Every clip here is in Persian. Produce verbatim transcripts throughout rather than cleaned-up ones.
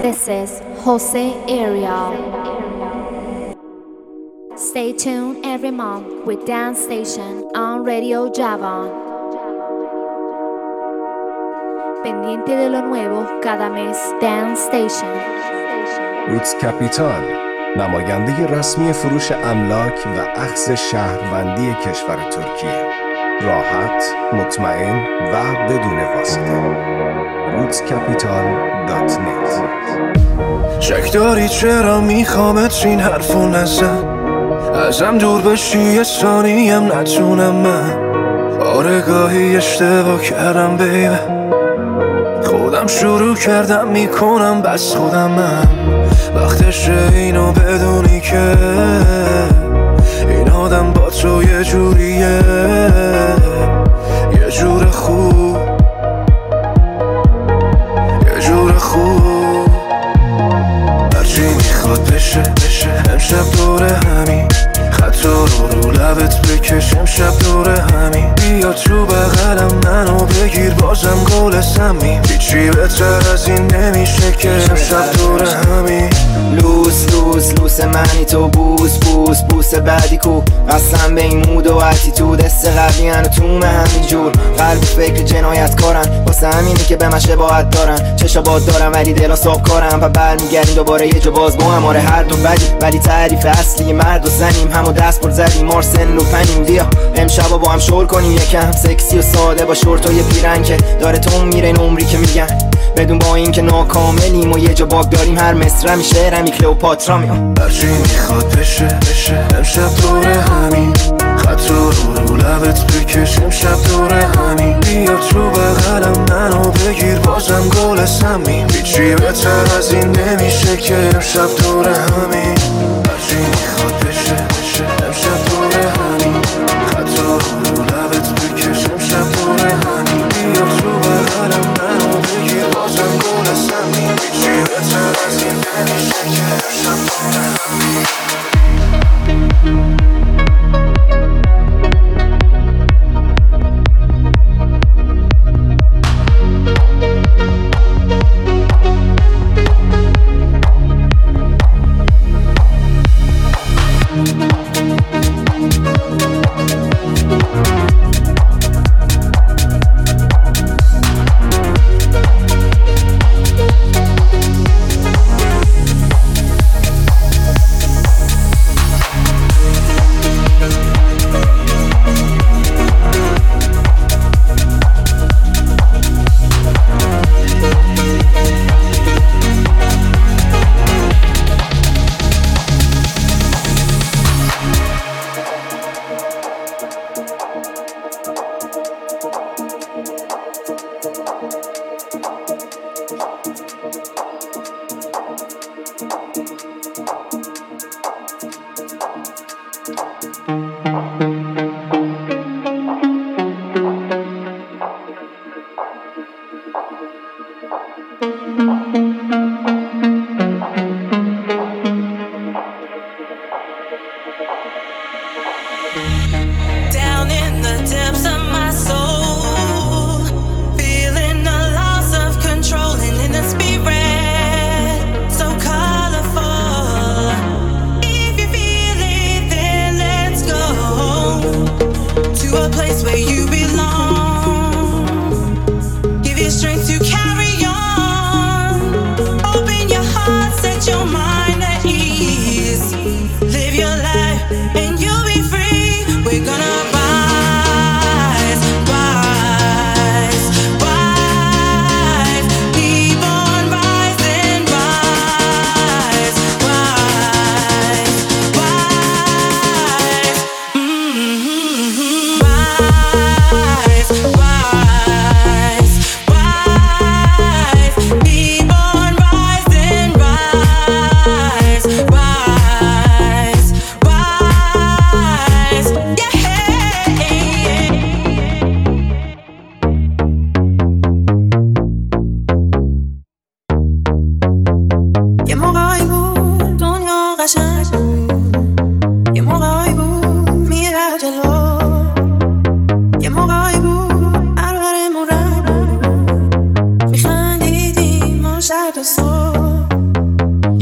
This is Jose Ariel. Stay tuned every month with Dance Station on Radio Javan. Pendiente de lo nuevo cada mes. Dance Station. روتس کپیتال، نماینده رسمی فروش املاک و اخذ شهروندی کشور ترکیه. راحت، مطمئن و بدون واسطه. روتس کپیتال دات نت. شک داری چرا میخوامت این حرفو نزن، ازم دور بشی یه ثانیم نتونم من. آره گاهی اشتباه کردم بیبه، خودم شروع کردم میکنم بس خودم من. وقتشه اینو بدونی که این آدم با تو یه جوریه، یه جور خوب، یه جور خوب. هرچی میخواد بشه بشه امشب دوره همین، خطا رو رو لبت بکش امشب دوره همین. بیا تو بغلم منو بگیر بازم گل سمیم، هیچی بهتر از این نمیشه که امشب دوره همین. لوس لوس لوس منی تو بوس بوس بوس بعدی کو، قسم به این مود و اتیتود است قبلی هنو تومه همینجور. قلب فکر جنایت کارن واسه همینی که به من شباهت دارن. چشا باد دارم ولی دلا صاف کارم و برمیگردیم دوباره یه جا باز با هم. آره هر دو بدی ولی تعریف اصلی مرد و زنیم، همو دست پر زدیم مارسن و پنیم. بیا امشبا با هم شور کنیم یکم، سکسی و ساده با شورت و یه پیرن که داره تو میره این عمری که میگن، بدون با این که ناکاملیم و یه جا باگ داریم. هر مصرمی شعرمی کلئوپاترا میام. هرچی میخواد بشه بشه امشب دوره همین، خطا رو رو لبت بکش امشب دوره همین. بیا تو بغلم منو بگیر بازم گل سمیم، هیچی بهتر از این نمیشه که امشب دوره همین. هرچی میخواد بشه بشه امشب دوره همین، خطا رو رو لبت بکش امشب دوره همین. بیا تو بغلم منو بگیر بازم گل سمیم، هیچی بهتر از این نمیشه که امشب دوره همین. Strength to carry on.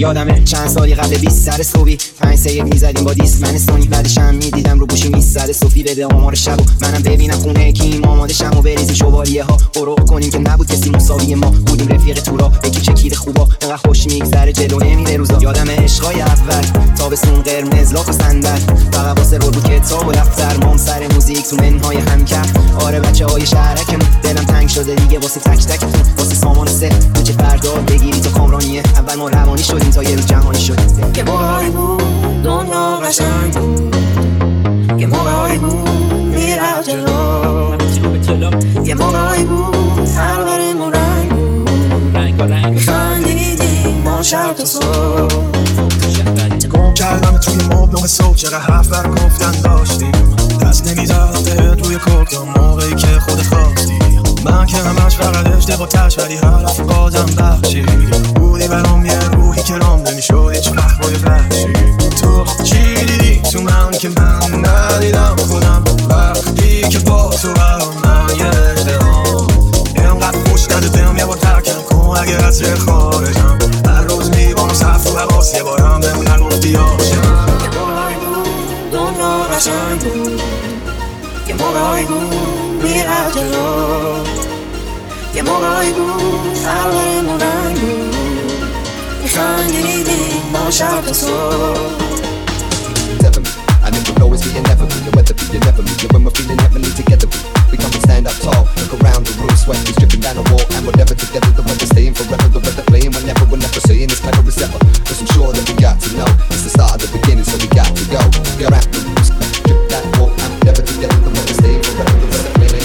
یادمه چند سالی قبل بیست سر صبحی پنج سه یک میزدیم با دیست من استونی بعدش هم میدیدم رو گوشی میزده صوفی بده آمار شب و منم ببینم خونه کیم آماده شم و بریزیم شوالیه ها برو کنیم که نبود کسی مساوی ما بودیم رفیق تورا یکی چکید خوبا انقدر خوش میگذره جلو نمیره روزا یادم عشقای اول تابستون قرمز لاک و صندل فقط واسه رول بود کتاب و دفتر مام سر موزیک تو منهای هم کرد آره بچهای شهرکمون دلم تنگ شده دیگه واسه تک تکتون واسه سامان سه تو چه فرداد بگیری تو کامرانیه اول ما روانی شدیم تا یه روز جهانی شدیم یه موقعی بود دنیا قشنگ بود یه موقعی بود میرفت جلو یه موقعی بود هر برمون رنگ بود میخندیدیم ما شب تا صبح گم کردم توی مبنوع صبح چقدر حرف بر گفتن داشتیم دست نمیزدم بهت روی کوک تا موقعی که خود خواستی من که همش فقط اشتباه تش ولی حرف بازم بخشی بودی برام یه روحی که رام نمیشد هیچ فهمای وحشی تو چی دیدی تو من که من ندیدم خودم وقتی که با تو برام من یه اشتباه اینقدر خوش ندیدم یه بار ترکم کن اگه از چه خارجم هر روز میبانم صرف و حواس یه بارم بهم نگفتی عاشقم یه موقعی بود دنیا قشنگ بود یه موقعی بود میرفت جلو یه موقعی بود هر برمون رنگ بود میخندیدیم ما شب تا صبح I never know it's me and never me. The weather be, you never meet. When we're feeling heavenly together, we come and stand up tall. Look around the room, sweat is dripping down the wall, and we're never together. The weather staying forever, the weather playing whenever, we're never saying it's better as ever. Cause I'm sure that we got to know it's the start of the beginning, so we got to go. Get around the room, drip that wall, and we're never together. The weather staying forever, the weather playing.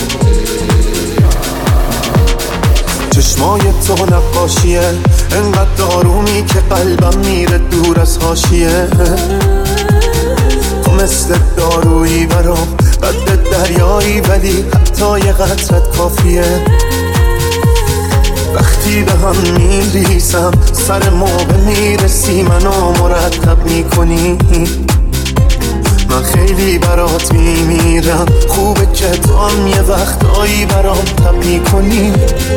چشمای تو نقاشیه انقدر آرومی که قلبم میره دور از حاشیه تو مثل دارویی برام قد دریایی ولی حتی یه قطرت کافیه وقتی به هم میریسم سر موقع میرسی منو مرتب میکنی من خیلی برات میمیرم خوبه که تو هم یه وقتایی برام تب میکنی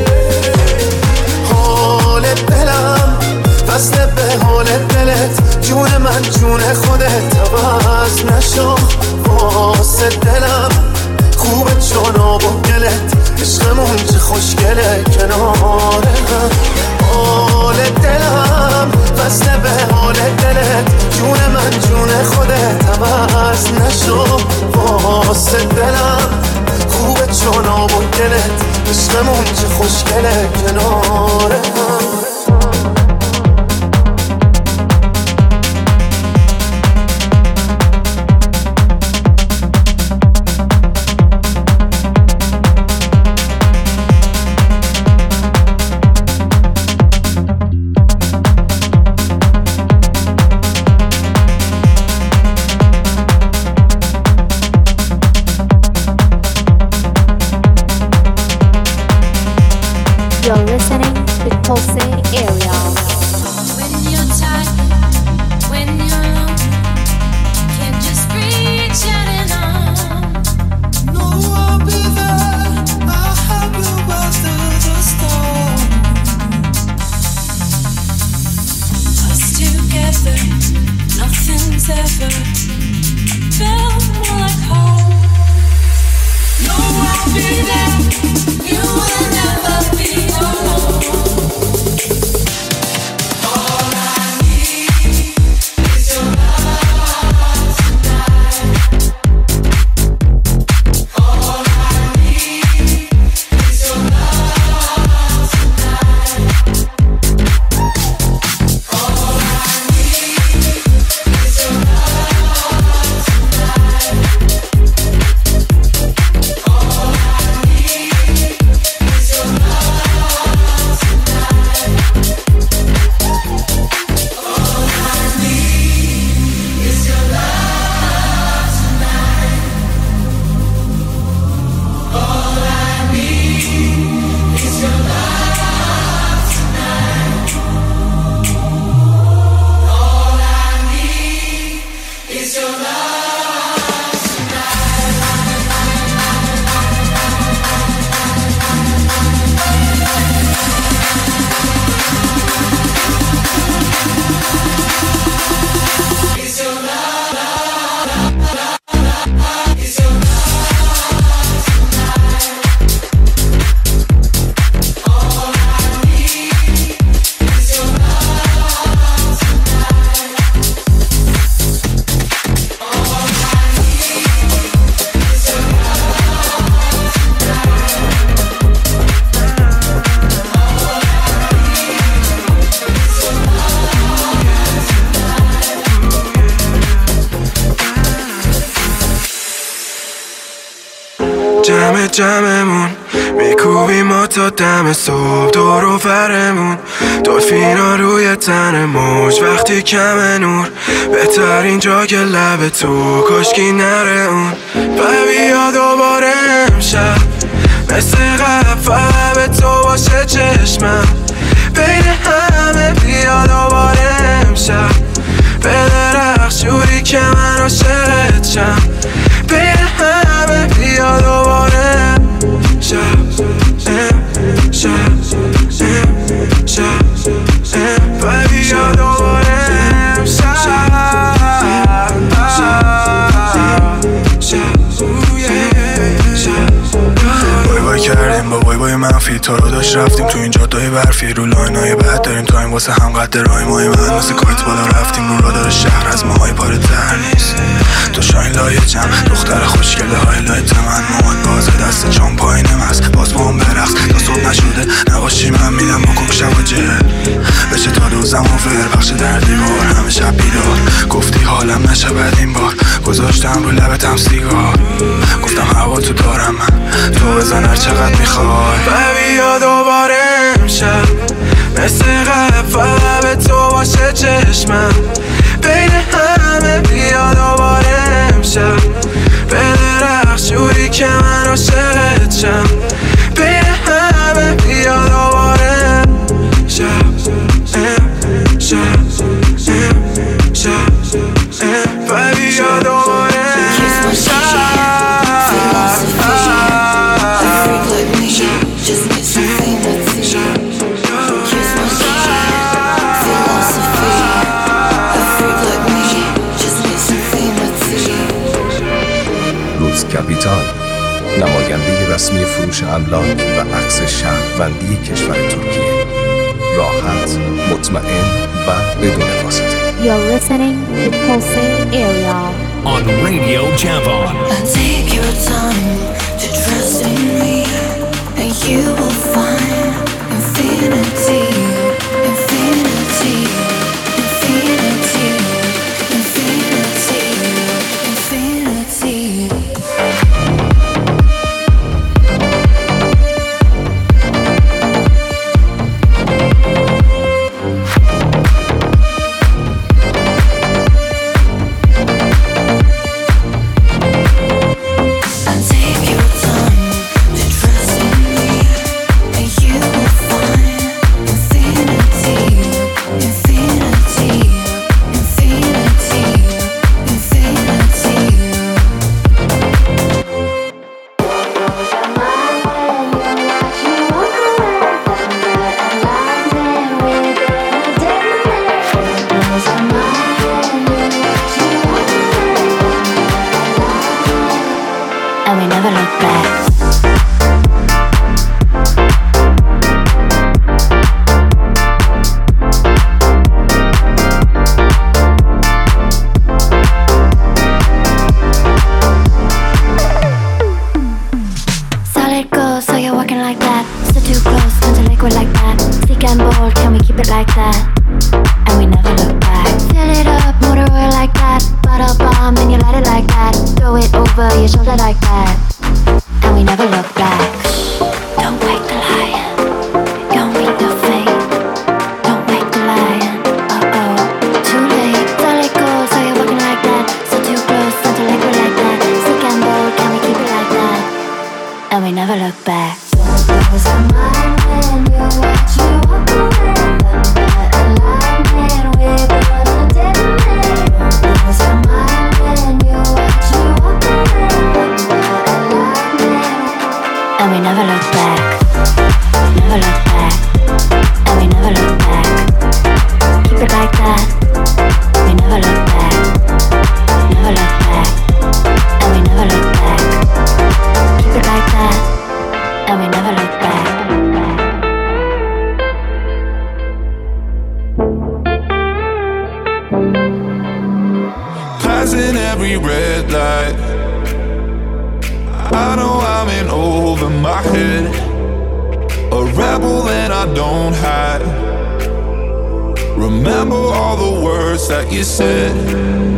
حال دلم وصله به حال دلت جون من جون خودت عوض نشو واسه دلم خوبه چون آب و گلت عشقمون چه خوشگله کنار هم حال دلم وصله به حال دلت جون من جون خودت عوض نشو واسه دلم خوبه چون آب و گلت عشقمون چه خوشگله کنار هم You're listening to Pulse Area. When you're tired, when you're alone, can't just reach out and on. No, I'll be there. I'll help you rise through the storm. Us together, nothing's ever felt more like home. No, I'll be there. You will never be alone. All I need is your love tonight. جمعمون میکوبی ما تا دم صبح دور و برمون دلفینا روی تن موج وقتی کم نور بهترین جا که لب تو کاشکی نره اون و بیا دوباره امشب مثل قبل فقط به تو باشه چشمم بین همه بیا دوباره امشب بده رقص جوری که من عاشقت شم بین همه بیا دوباره شب شب شب شب و بیا دوباره شب بای بای کردیم با بای بای منفی تا رو داشت رفتیم تو این جادای برفی رو لاینای بد داریم تا این واسه هم قد رای مای من مثل کایت بالا رفتیم رو رادار شهر از ماهای پاره تر نیست تو شاین لایه جم دختر خوشگله های لایت من مامان بازه دست چون پایینم هست باز با هم برقص تا صبح نشده نباشی من میدم با کوک شب و جل بشه تا دوزم و فر بخش در دیوار همه شب بیدار گفتی حالم نشه بد این بار گذاشتم رو لبتم سیگار گفتم هوا تو دارم من تو بزن هر چقدر میخوای و بیا دوباره امشب مثل قبل فقط به تو باشه چشمم بین همه بیا دوباره امشب بده رقص جوری که من عاشقت شم بین همه بیا دوباره شب شب شب و بیا دوباره روز کپیتال، نماینده رسمی فروش املاک و عکس شهروندی کشور ترکیه. راحت، مطمئن و بدون واسطه. You're listening to Pulse Area on Radio Javan. Take your time to trust in me, and you will find infinity, infinity, infinity, infinity, infinity.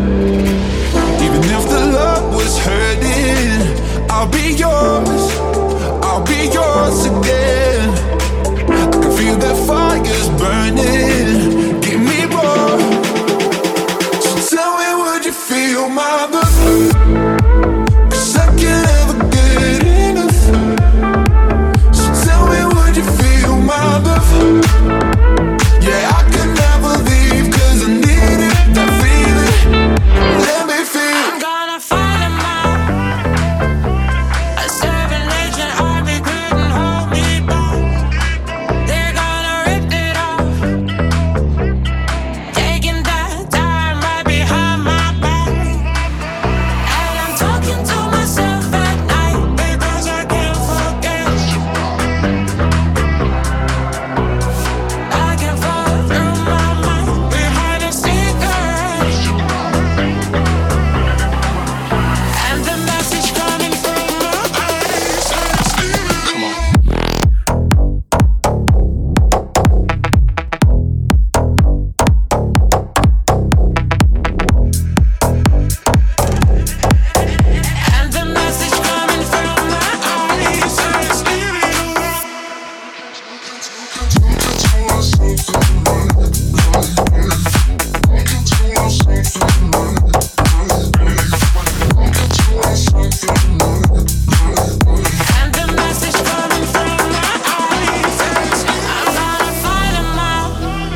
Even if the love was hurting, I'll be yours. I'll be yours again. I can feel the fire's burning. Give me more. So tell me, would you feel my love? Cause I can't ever get enough. So tell me, would you feel my love? Yeah, I can never leave cause I need it, that feeling. Let me feel. I'm gonna find him out. A seven legend army couldn't hold me back. They're gonna rip it off. Taking that time right behind my back. And I'm talking to myself at night because I can't forget. I can fall through my mind behind a cigarette. And the message coming from my eyes. Come on. And the message coming from my eyes. And the message coming from my eyes. I'm gonna find him out.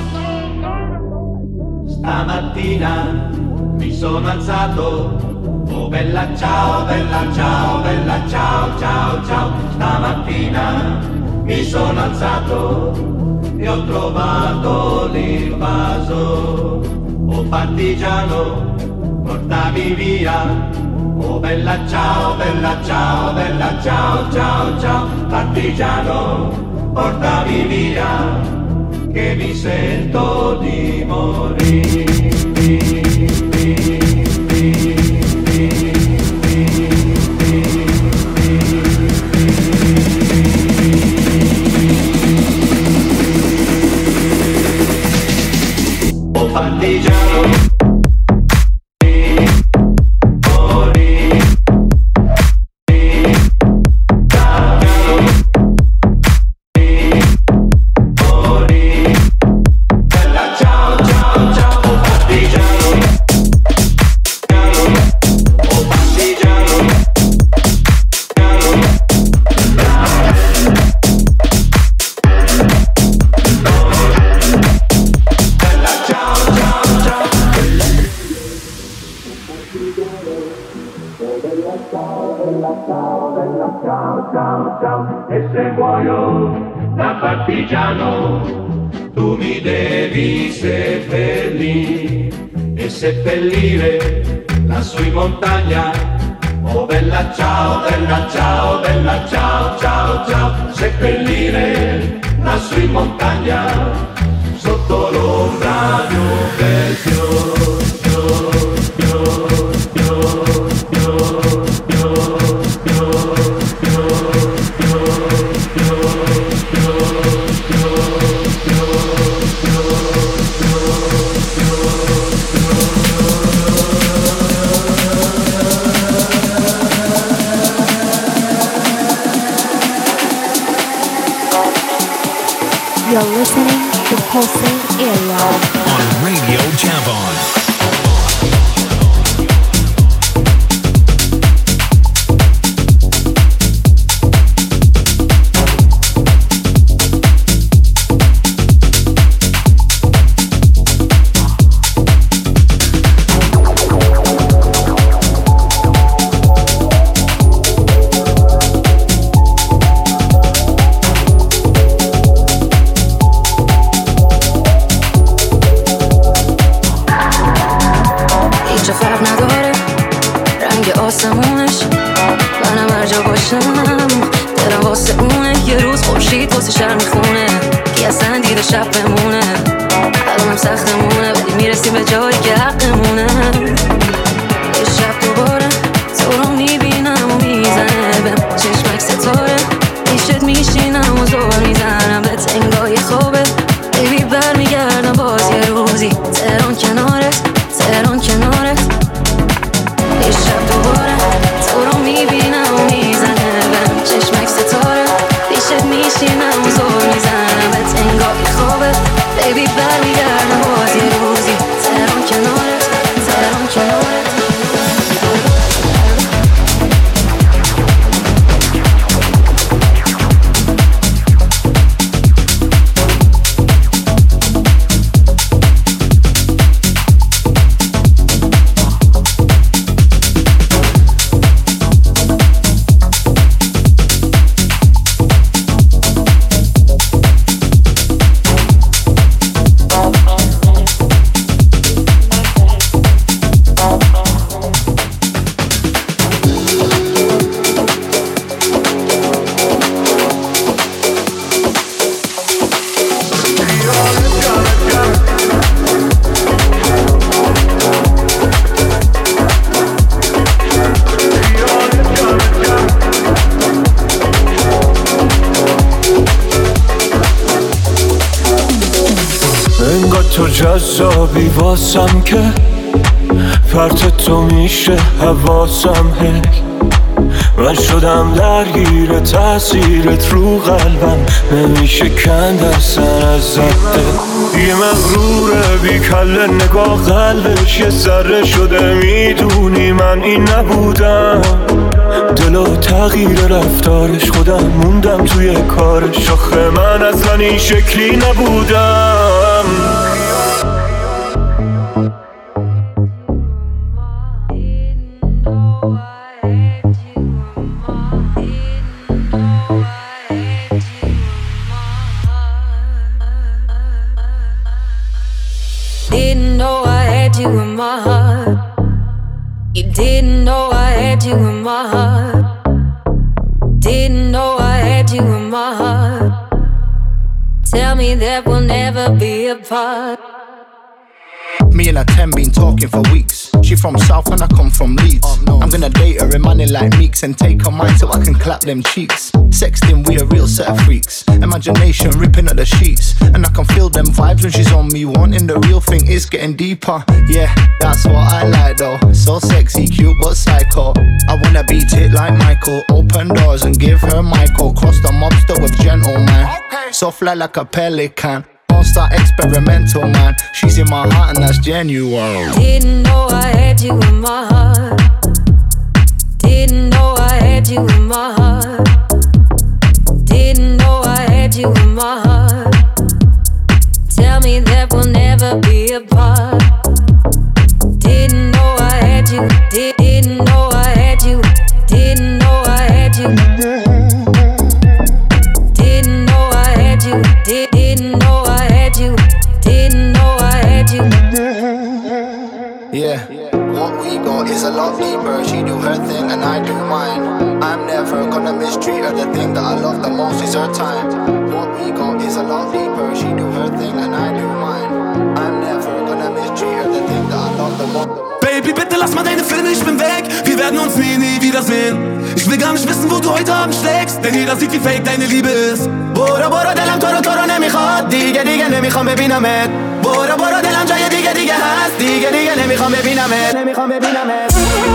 Stamattina mi sono alzato, oh bella ciao, bella ciao, bella ciao, ciao, ciao. Stamattina mi sono alzato e ho trovato l'invaso, oh partigiano, portami via. Oh bella ciao, bella ciao, bella ciao, ciao, ciao. Partigiano, portami via, che mi sento di morire. Oh partigiano, e se muoio da partigiano tu mi devi seppellire e seppellire lassù in montagna. Oh bella ciao, bella ciao, bella ciao, ciao, ciao. Seppellire lassù in montagna sotto l'ombra di un bel fiore. You're listening to Pulsing Area on Radio Javon. شب بمونه الانم سختمونه ولی میرسیم به جایی که حقمونه. یه شب دوباره تو رو میبینم و میزنه بهم چشمک ستاره پیشت میشینم و زور میزنم به تنگای خوبه بیبی برمیگردم باز یه روزی تهران کنارت تهران کنارت. یه شب دوباره تو رو میبینم و میزنه بهم چشمک ستاره تو جذابی واسم که پرت تو میشه حواسم هی من شدم درگیر تأثیرت رو قلبم نمیشه کند اصلا ازت یه مغروره بی کله نگاه قلبش یه ذره شده میدونی من این نبودم دلو تغییر رفتارش خودم موندم توی کارش آخه من اصلا این شکلی نبودم Didn't know I had you in my heart. You didn't know I had you in my heart. Didn't know I had you in my heart. Tell me that we'll never be apart. Me and her ten been talking for weeks. She from South and I come from Leeds. I'm gonna date her in money like Meeks and take her mind so I can clap them cheeks. Sexting, we a real set of freaks. Imagination ripping at the sheets, and I can feel them vibes when she's on me. Wanting the real thing is getting deeper. Yeah, that's what I like though. So sexy, cute but psycho. I wanna beat it like Michael. Open doors and give her Michael. Cross the mobster with gentleman. So fly like a pelican. Don't start experimental, man. She's in my heart and that's genuine. Didn't know I had you in my heart. Didn't know I had you in my heart. Didn't know I had you in my heart. Tell me that we'll never be apart. Didn't know I had you. Did, didn't know I had you. Didn't know I had you. Didn't know I had you. Did, didn't know I had you. Didn't know I had you. Yeah, what we got is a lot deeper. She do her thing and I do mine. I'm never gonna mistreat her. The thing that I love the most is her time. What we got is a lot deeper. She do her thing and I do mine. I'm never gonna mistreat her. The thing that I love the most. Baby, bitte lass mal deine Filme, ich bin weg. Wir werden uns nie, nie wiedersehen. Ich will gar nicht wissen, wo du heute Abend schlägst, denn jeder sieht, wie fake deine Liebe ist. Bora, bora, دلم تو رو تو رو نمیخواد. دیگه دیگه نمیخوام ببینمت. بورا بورا دلم جای دیگه دیگه هست. دیگه دیگه نمیخوام ببینمت. نمیخوام ببینمت.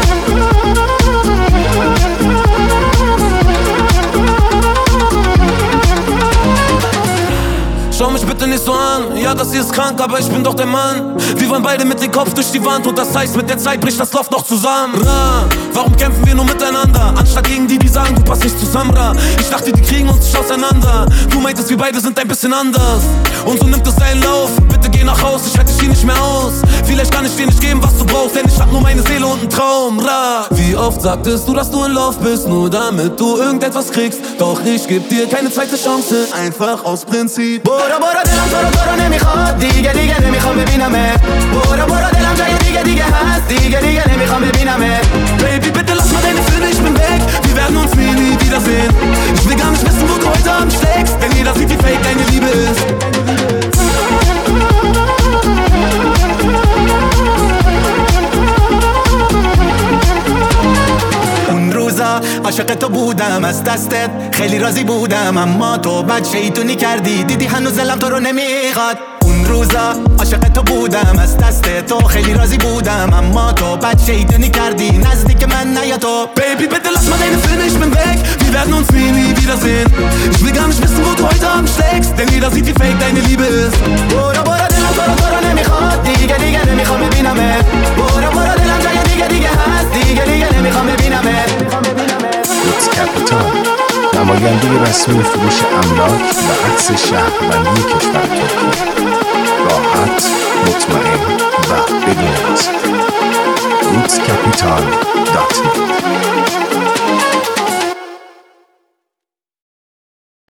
Schau mich bitte nicht so an, ja das hier ist krank, aber ich bin doch der Mann. Wir wollen beide mit dem Kopf durch die Wand und das heißt mit der Zeit bricht das Loft noch zusammen. Ra, warum kämpfen wir nur miteinander, anstatt gegen die, die sagen du passt nicht zu Samra. Ich dachte die kriegen uns nicht auseinander, du meintest wir beide sind ein bisschen anders. Und so nimmt es seinen Lauf, bitte geh nach Haus, ich halte dich hier nicht mehr aus. Vielleicht kann ich dir nicht geben was du brauchst, denn ich hab nur meine Seele und einen Traum. Ra, wie oft sagtest du, dass du in Love bist, nur damit du irgendetwas kriegst. Doch ich geb dir keine zweite Chance, einfach aus Prinzip. برو برو دلم تو رو تو رو نمیخواد دیگه دیگه نمیخوام ببینمت برو برو دلم جای دیگه دیگه هست دیگه دیگه نمیخوام ببینمت Baby bitte lass mal deine Filme ich bin weg wir werden uns nie nie wiedersehen ich will gar nicht wissen wo du heute Abend schlägst denn jeder sieht wie fake deine Liebe ist عاشق تو بودم از دستت خیلی راضی بودم اما تو بد شیطونی کردی دیدی هنوز دلم تو رو نمیخواد اون روزا عاشق تو بودم از دست تو خیلی راضی بودم اما تو بد شیطونی کردی نزدیک من نیا تو Baby bitte lass mal deine Filme ich bin weg wir werden uns nie nie wiedersehen ich will gar nicht wissen wo du heute Abend schlägst denn jeder sieht wie fake deine Liebe ist برو برو دلم تو رو تو رو نمیخواد دیگه دیگه نمیخوام ببینمت برو برو دلم جای دیگه دیگه هست دیگه دیگه نمیخوام ببینمت It's Capital نماینده رسمی فروش املاک و عکس شهروندی کشور ترکیه راحت، مطمئن و بدون واسطه. روتس کپیتال دات نت